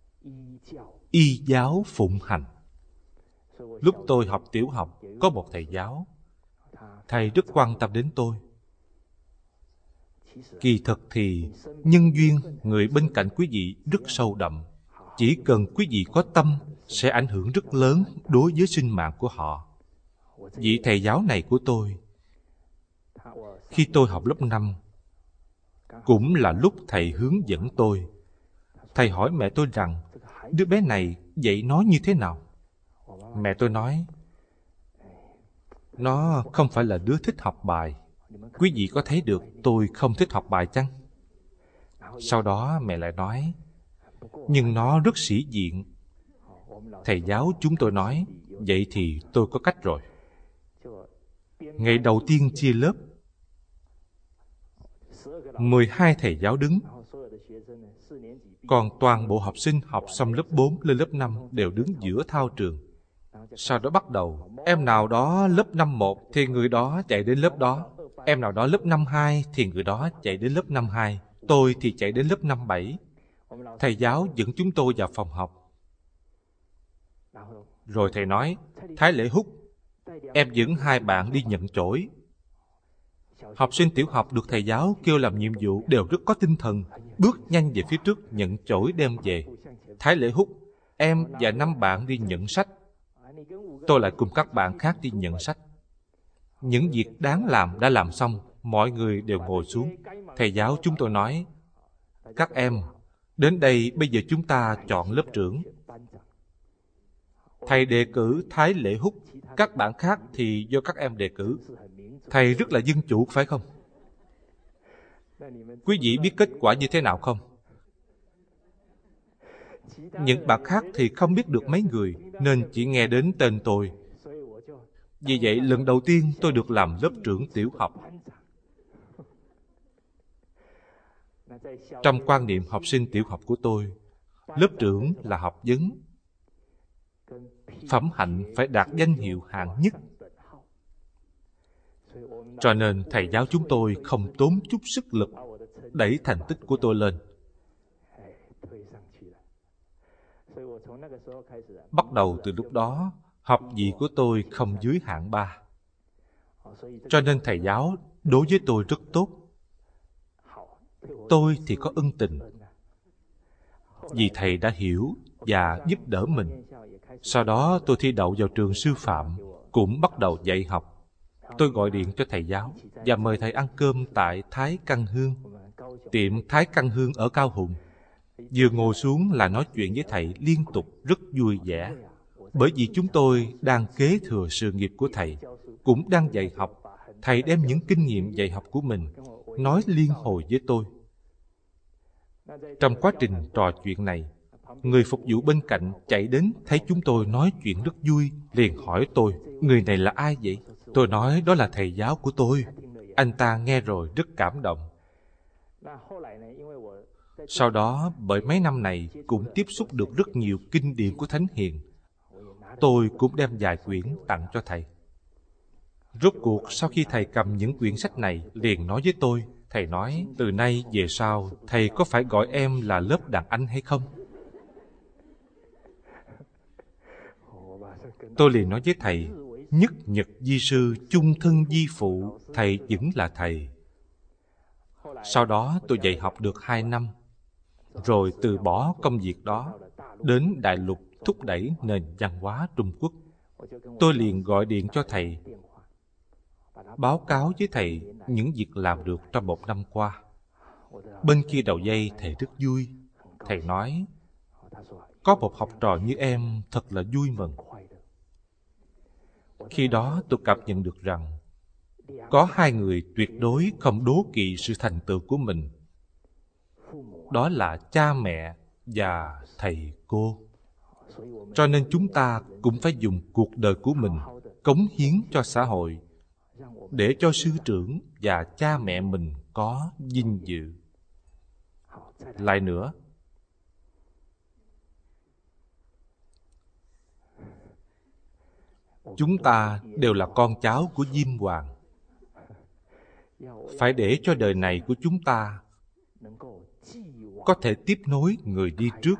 Y giáo phụng hành. Lúc tôi học tiểu học, có một thầy giáo. Thầy rất quan tâm đến tôi. Kỳ thực thì nhân duyên người bên cạnh quý vị rất sâu đậm. Chỉ cần quý vị có tâm sẽ ảnh hưởng rất lớn đối với sinh mạng của họ. Vị thầy giáo này của tôi, khi tôi học lớp 5, cũng là lúc thầy hướng dẫn tôi. Thầy hỏi mẹ tôi rằng, đứa bé này dạy nó như thế nào? Mẹ tôi nói, nó không phải là đứa thích học bài. Quý vị có thấy được tôi không thích học bài chăng? Sau đó mẹ lại nói, nhưng nó rất sĩ diện. Thầy giáo chúng tôi nói, vậy thì tôi có cách rồi. Ngày đầu tiên chia lớp, 12 thầy giáo đứng, còn toàn bộ học sinh học xong lớp 4 lên lớp 5 đều đứng giữa thao trường. Sau đó bắt đầu, em nào đó lớp năm 1 thì người đó chạy đến lớp đó. Em nào đó lớp năm 2 thì người đó chạy đến lớp năm 2. Tôi thì chạy đến lớp năm 7. Thầy giáo dẫn chúng tôi vào phòng học. Rồi thầy nói, Thái Lễ Húc, em dẫn 2 bạn đi nhận chổi. Học sinh tiểu học được thầy giáo kêu làm nhiệm vụ đều rất có tinh thần, bước nhanh về phía trước nhận chổi đem về. Thái Lễ Húc, em và 5 bạn đi nhận sách. Tôi lại cùng các bạn khác đi nhận sách. Những việc đáng làm đã làm xong, mọi người đều ngồi xuống. Thầy giáo chúng tôi nói, các em, đến đây bây giờ chúng ta chọn lớp trưởng. Thầy đề cử Thái Lễ Húc, các bạn khác thì do các em đề cử. Thầy rất là dân chủ, phải không? Quý vị biết kết quả như thế nào không? Những bạn khác thì không biết được mấy người, nên chỉ nghe đến tên tôi. Vì vậy, lần đầu tiên tôi được làm lớp trưởng tiểu học. Trong quan niệm học sinh tiểu học của tôi, lớp trưởng là học vấn. Phẩm hạnh phải đạt danh hiệu hạng nhất. Cho nên thầy giáo chúng tôi không tốn chút sức lực đẩy thành tích của tôi lên. Bắt đầu từ lúc đó, học vị của tôi không dưới hạng 3. Cho nên thầy giáo đối với tôi rất tốt. Tôi thì có ân tình. Vì thầy đã hiểu và giúp đỡ mình. Sau đó tôi thi đậu vào trường sư phạm, cũng bắt đầu dạy học. Tôi gọi điện cho thầy giáo và mời thầy ăn cơm tại Thái Căn Hương, tiệm Thái Căn Hương ở Cao Hùng. Vừa ngồi xuống là nói chuyện với thầy liên tục rất vui vẻ. Bởi vì chúng tôi đang kế thừa sự nghiệp của thầy, cũng đang dạy học. Thầy đem những kinh nghiệm dạy học của mình nói liên hồi với tôi. Trong quá trình trò chuyện này, người phục vụ bên cạnh chạy đến thấy chúng tôi nói chuyện rất vui, liền hỏi tôi, người này là ai vậy? Tôi nói đó là thầy giáo của tôi. Anh ta nghe rồi rất cảm động. Sau đó, bởi mấy năm này cũng tiếp xúc được rất nhiều kinh điển của Thánh Hiền. Tôi cũng đem vài quyển tặng cho thầy. Rốt cuộc sau khi thầy cầm những quyển sách này, liền nói với tôi, thầy nói, từ nay về sau, thầy có phải gọi em là lớp đàn anh hay không? Tôi liền nói với thầy, nhất nhật di sư, chung thân di phụ, thầy vẫn là thầy. Sau đó tôi dạy học được 2 năm, rồi từ bỏ công việc đó, đến Đại Lục thúc đẩy nền văn hóa Trung Quốc. Tôi liền gọi điện cho thầy, báo cáo với thầy những việc làm được trong 1 năm qua. Bên kia đầu dây thầy rất vui. Thầy nói, có một học trò như em thật là vui mừng. Khi đó tôi cảm nhận được rằng có 2 người tuyệt đối không đố kỵ sự thành tựu của mình. Đó là cha mẹ và thầy cô. Cho nên chúng ta cũng phải dùng cuộc đời của mình cống hiến cho xã hội, để cho sư trưởng và cha mẹ mình có vinh dự. Lại nữa, chúng ta đều là con cháu của Diêm Hoàng. Phải để cho đời này của chúng ta có thể tiếp nối người đi trước,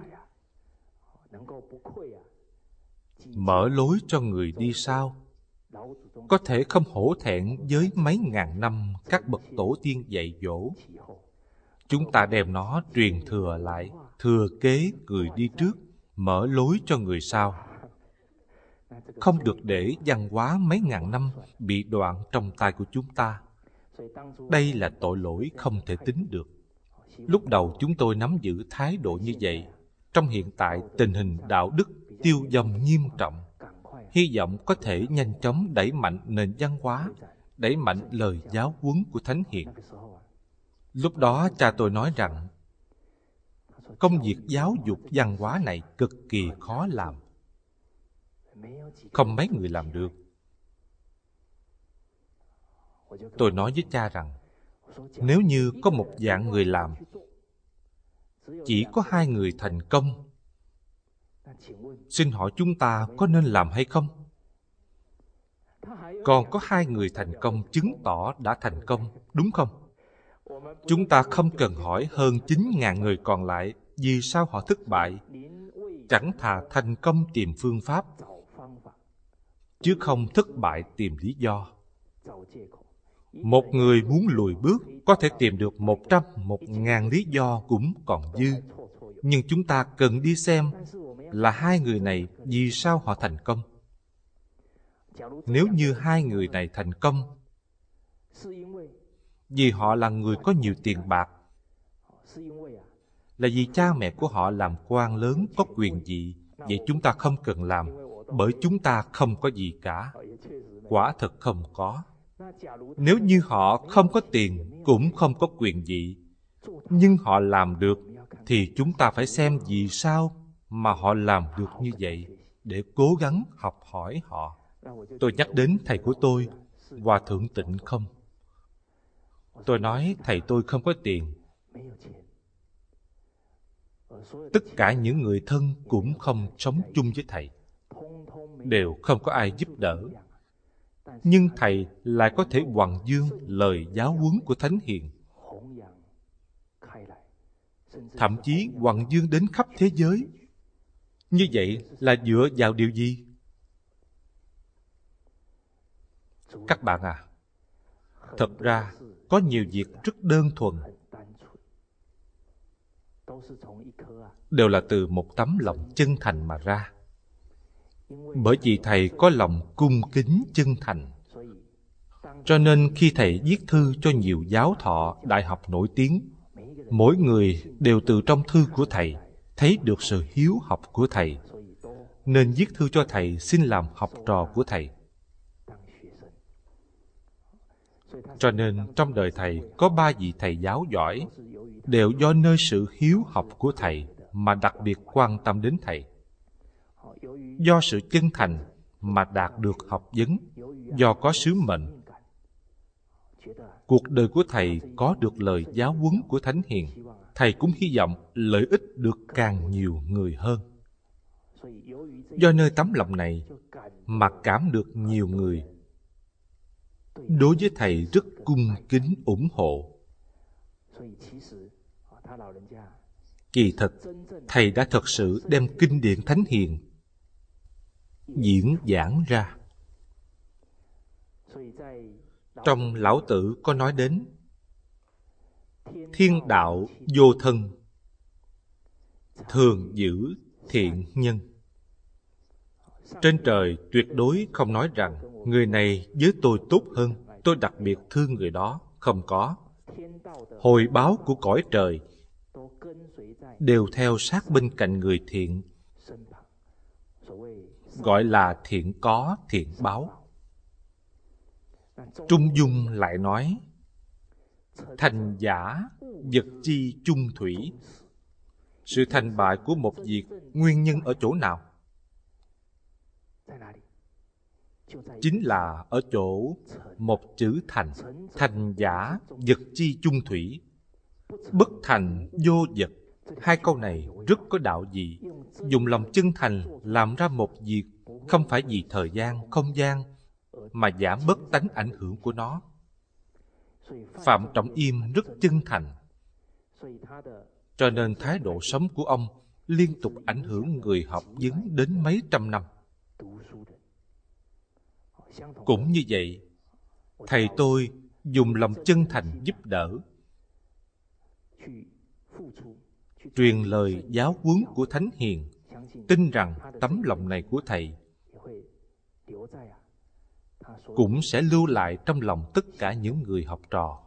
mở lối cho người đi sau, có thể không hổ thẹn với mấy ngàn năm các bậc tổ tiên dạy dỗ. Chúng ta đem nó truyền thừa lại, thừa kế người đi trước, mở lối cho người sau. Không được để văn hóa mấy ngàn năm bị đoạn trong tay của chúng ta. Đây là tội lỗi không thể tính được. Lúc đầu chúng tôi nắm giữ thái độ như vậy. Trong hiện tại tình hình đạo đức tiêu vong nghiêm trọng, hy vọng có thể nhanh chóng đẩy mạnh nền văn hóa, đẩy mạnh lời giáo huấn của Thánh Hiền. Lúc đó cha tôi nói rằng, công việc giáo dục văn hóa này cực kỳ khó làm. Không mấy người làm được. Tôi nói với cha rằng, nếu như có 1 vạn người làm, chỉ có 2 người thành công, xin hỏi chúng ta có nên làm hay không? Còn có 2 người thành công chứng tỏ đã thành công, đúng không? Chúng ta không cần hỏi hơn 9.000 người còn lại vì sao họ thất bại. Chẳng thà thành công tìm phương pháp, chứ không thất bại tìm lý do. Một người muốn lùi bước có thể tìm được 100, 1.000 lý do cũng còn dư. Nhưng chúng ta cần đi xem là 2 người này vì sao họ thành công. Nếu như 2 người này thành công vì họ là người có nhiều tiền bạc, là vì cha mẹ của họ làm quan lớn có quyền vị, vậy chúng ta không cần làm, bởi chúng ta không có gì cả. Quả thật không có. Nếu như họ không có tiền, cũng không có quyền vị, nhưng họ làm được, thì chúng ta phải xem vì sao mà họ làm được như vậy, để cố gắng học hỏi họ. Tôi nhắc đến thầy của tôi, Hòa Thượng Tịnh Không. Tôi nói thầy tôi không có tiền. Tất cả những người thân cũng không sống chung với thầy, đều không có ai giúp đỡ. Nhưng thầy lại có thể hoằng dương lời giáo huấn của Thánh Hiền, thậm chí hoằng dương đến khắp thế giới. Như vậy là dựa vào điều gì? Các bạn à, thật ra có nhiều việc rất đơn thuần, đều là từ một tấm lòng chân thành mà ra. Bởi vì thầy có lòng cung kính chân thành, cho nên khi thầy viết thư cho nhiều giáo thọ đại học nổi tiếng, mỗi người đều từ trong thư của thầy thấy được sự hiếu học của thầy, nên viết thư cho thầy xin làm học trò của thầy. Cho nên trong đời thầy có 3 vị thầy giáo giỏi, đều do nơi sự hiếu học của thầy mà đặc biệt quan tâm đến thầy. Do sự chân thành mà đạt được học vấn, do có sứ mệnh. Cuộc đời của thầy có được lời giáo huấn của Thánh Hiền, thầy cũng hy vọng lợi ích được càng nhiều người hơn. Do nơi tấm lòng này mà cảm được nhiều người đối với thầy rất cung kính ủng hộ. Kỳ thực, thầy đã thật sự đem kinh điển Thánh Hiền diễn giảng ra. Trong Lão Tử có nói đến thiên đạo vô thân, thường giữ thiện nhân. Trên trời tuyệt đối không nói rằng người này với tôi tốt hơn, tôi đặc biệt thương người đó. Không có. Hồi báo của cõi trời đều theo sát bên cạnh người thiện, gọi là thiện có thiện báo. Trung Dung lại nói thành giả vật chi chung thủy. Sự thành bại của một việc nguyên nhân ở chỗ nào? Chính là ở chỗ một chữ thành. Thành giả vật chi chung thủy, bất thành vô vật. Hai câu này rất có đạo vị. Dùng lòng chân thành làm ra một việc, không phải vì thời gian, không gian, mà giảm bớt tánh ảnh hưởng của nó. Phạm Trọng Im rất chân thành, cho nên thái độ sống của ông liên tục ảnh hưởng người học vấn đến mấy trăm năm. Cũng như vậy, thầy tôi dùng lòng chân thành giúp đỡ, truyền lời giáo huấn của Thánh Hiền, tin rằng tấm lòng này của thầy cũng sẽ lưu lại trong lòng tất cả những người học trò.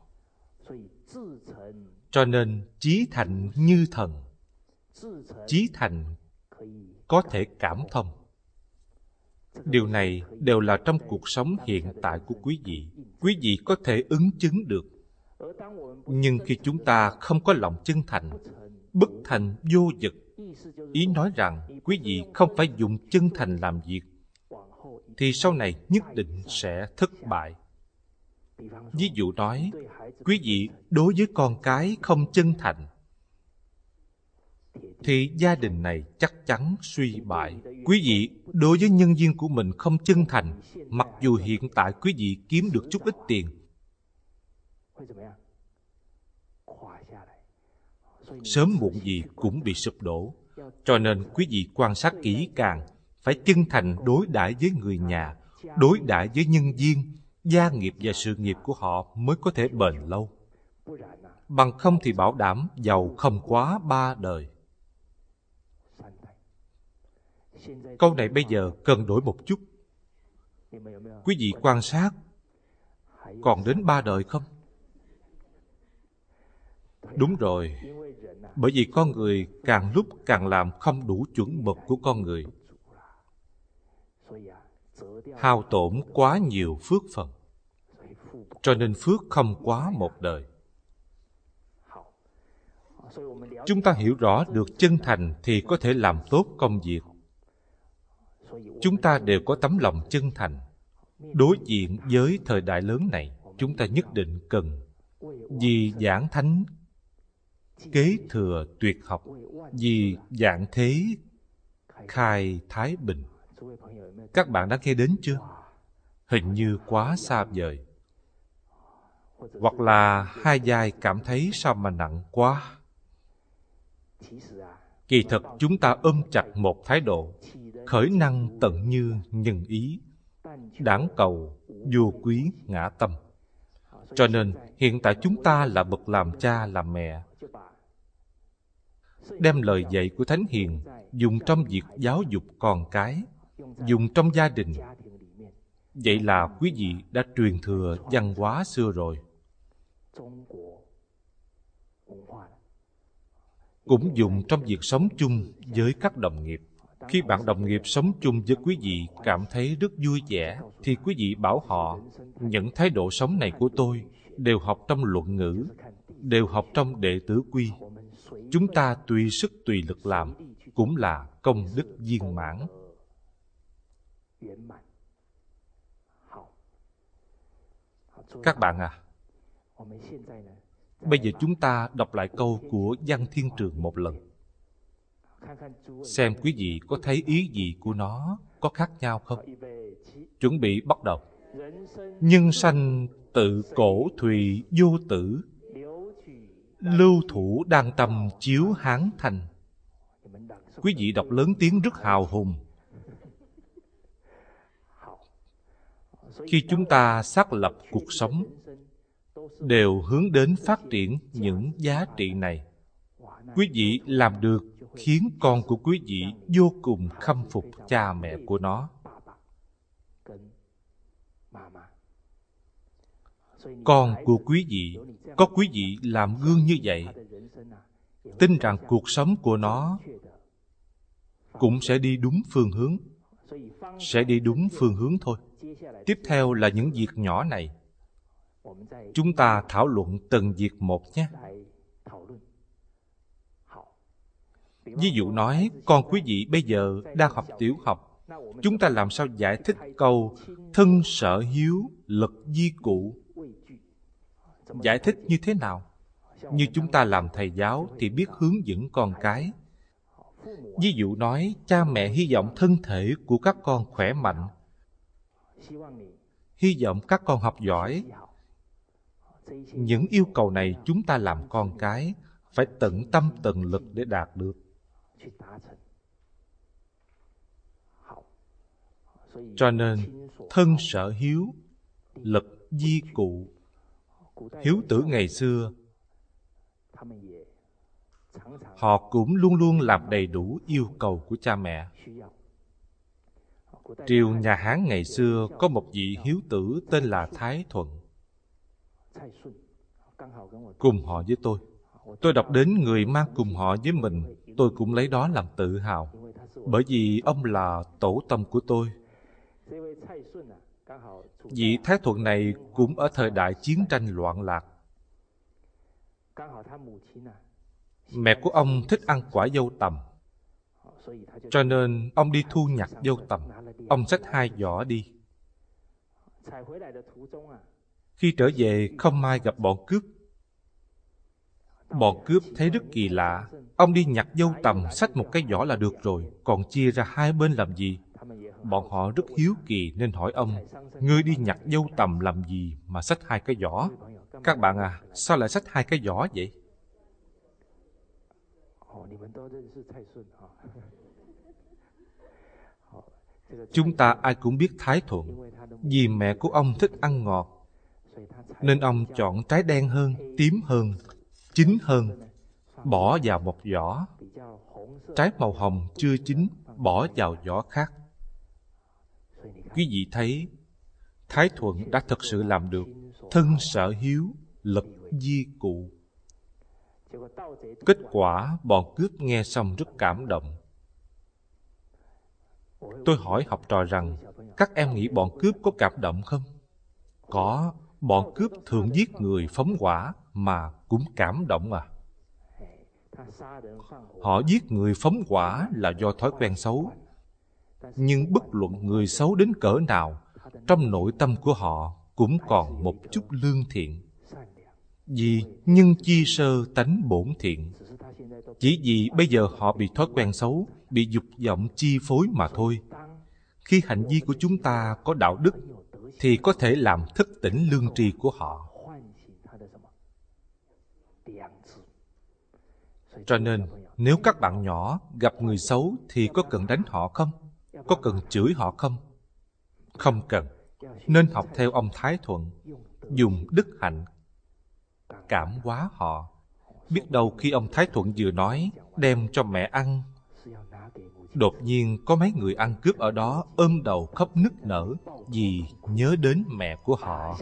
Cho nên chí thành như thần. Chí thành có thể cảm thông. Điều này đều là trong cuộc sống hiện tại của quý vị. Quý vị có thể ứng chứng được. Nhưng khi chúng ta không có lòng chân thành, bất thành vô vật, ý nói rằng quý vị không phải dùng chân thành làm việc, thì sau này nhất định sẽ thất bại. Ví dụ nói, quý vị đối với con cái không chân thành, thì gia đình này chắc chắn suy bại. Quý vị đối với nhân viên của mình không chân thành, mặc dù hiện tại quý vị kiếm được chút ít tiền, sớm muộn gì cũng bị sụp đổ. Cho nên quý vị quan sát kỹ càng, phải chân thành đối đãi với người nhà, đối đãi với nhân viên, gia nghiệp và sự nghiệp của họ mới có thể bền lâu. Bằng không thì bảo đảm giàu không quá 3 đời. Câu này bây giờ cần đổi một chút. Quý vị quan sát, còn đến 3 đời không? Đúng rồi, bởi vì con người càng lúc càng làm không đủ chuẩn mực của con người, hao tổn quá nhiều phước phần, cho nên phước không quá 1 đời. Chúng ta hiểu rõ được chân thành thì có thể làm tốt công việc. Chúng ta đều có tấm lòng chân thành. Đối diện với thời đại lớn này, chúng ta nhất định cần vì giảng thánh kế thừa tuyệt học, vì dạng thế khai thái bình. Các bạn đã nghe đến chưa? Hình như quá xa vời. Hoặc là hai vai cảm thấy sao mà nặng quá. Kỳ thật chúng ta ôm chặt một thái độ khởi năng tận như nhân ý, đãng cầu vô quý ngã tâm. Cho nên hiện tại chúng ta là bậc làm cha làm mẹ, đem lời dạy của Thánh Hiền dùng trong việc giáo dục con cái, dùng trong gia đình. Vậy là quý vị đã truyền thừa văn hóa xưa rồi. Cũng dùng trong việc sống chung với các đồng nghiệp. Khi bạn đồng nghiệp sống chung với quý vị cảm thấy rất vui vẻ, thì quý vị bảo họ, những thái độ sống này của tôi đều học trong luận ngữ, đều học trong đệ tử quy. Chúng ta tùy sức tùy lực làm, cũng là công đức viên mãn. Các bạn à, bây giờ chúng ta đọc lại câu của Văn Thiên Trường một lần, xem quý vị có thấy ý gì của nó có khác nhau không. Chuẩn bị bắt đầu. Nhân sanh tự cổ thùy vô tử, lưu thủ đan tâm chiếu hán thành. Quý vị đọc lớn tiếng rất hào hùng. Khi chúng ta xác lập cuộc sống, đều hướng đến phát triển những giá trị này. Quý vị làm được khiến con của quý vị vô cùng khâm phục cha mẹ của nó. Con của quý vị có quý vị làm gương như vậy, tin rằng cuộc sống của nó cũng sẽ đi đúng phương hướng. Sẽ đi đúng phương hướng thôi. Tiếp theo là những việc nhỏ này. Chúng ta thảo luận từng việc một nhé. Ví dụ nói, con quý vị bây giờ đang học tiểu học. Chúng ta làm sao giải thích câu thân sở hiếu, lực di cụ? Giải thích như thế nào? Như chúng ta làm thầy giáo thì biết hướng dẫn con cái. Ví dụ nói, cha mẹ hy vọng thân thể của các con khỏe mạnh, hy vọng các con học giỏi. Những yêu cầu này chúng ta làm con cái phải tận tâm tận lực để đạt được. Cho nên, thân sở hiếu, lực di cụ. Hiếu tử ngày xưa, họ cũng luôn luôn làm đầy đủ yêu cầu của cha mẹ. Triều nhà Hán ngày xưa có một vị hiếu tử tên là Thái Thuận, cùng họ với tôi. Tôi đọc đến người mang cùng họ với mình, tôi cũng lấy đó làm tự hào, bởi vì ông là tổ tông của tôi. Vị Thái Thuận này cũng ở thời đại chiến tranh loạn lạc. Mẹ của ông thích ăn quả dâu tằm, cho nên ông đi thu nhặt dâu tằm. Ông xách 2 giỏ đi. Khi trở về, không may gặp bọn cướp. Bọn cướp thấy rất kỳ lạ. Ông đi nhặt dâu tằm, xách một cái giỏ là được rồi, còn chia ra 2 bên làm gì? Bọn họ rất hiếu kỳ nên hỏi ông, ngươi đi nhặt dâu tằm làm gì mà xách 2 cái giỏ? Các bạn à, sao lại xách 2 cái giỏ vậy? Chúng ta ai cũng biết Thái Thuận, vì mẹ của ông thích ăn ngọt, nên ông chọn trái đen hơn, tím hơn, chín hơn, bỏ vào một giỏ. Trái màu hồng chưa chín, bỏ vào giỏ khác. Quý vị thấy, Thái Thuận đã thật sự làm được thân sở hiếu, lực di cụ. Kết quả, bọn cướp nghe xong rất cảm động. Tôi hỏi học trò rằng, các em nghĩ bọn cướp có cảm động không? Có, bọn cướp thường giết người phóng hỏa mà cũng cảm động à. Họ giết người phóng hỏa là do thói quen xấu. Nhưng bất luận người xấu đến cỡ nào, trong nội tâm của họ cũng còn một chút lương thiện. Vì nhân chi sơ tánh bổn thiện. Chỉ vì bây giờ họ bị thói quen xấu, bị dục vọng chi phối mà thôi. Khi hành vi của chúng ta có đạo đức, thì có thể làm thức tỉnh lương tri của họ. Cho nên, nếu các bạn nhỏ gặp người xấu thì có cần đánh họ không? Có cần chửi họ không? Không cần. Nên học theo ông Thái Thuận, dùng đức hạnh cảm hóa họ. Biết đâu khi ông Thái Thuận vừa nói đem cho mẹ ăn, đột nhiên có mấy người ăn cướp ở đó ôm đầu khóc nức nở vì nhớ đến mẹ của họ.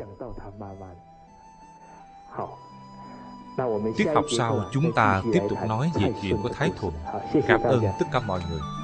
Tiết học sau chúng ta tiếp tục nói về chuyện của Thái Thuận. Cảm ơn tất cả mọi người.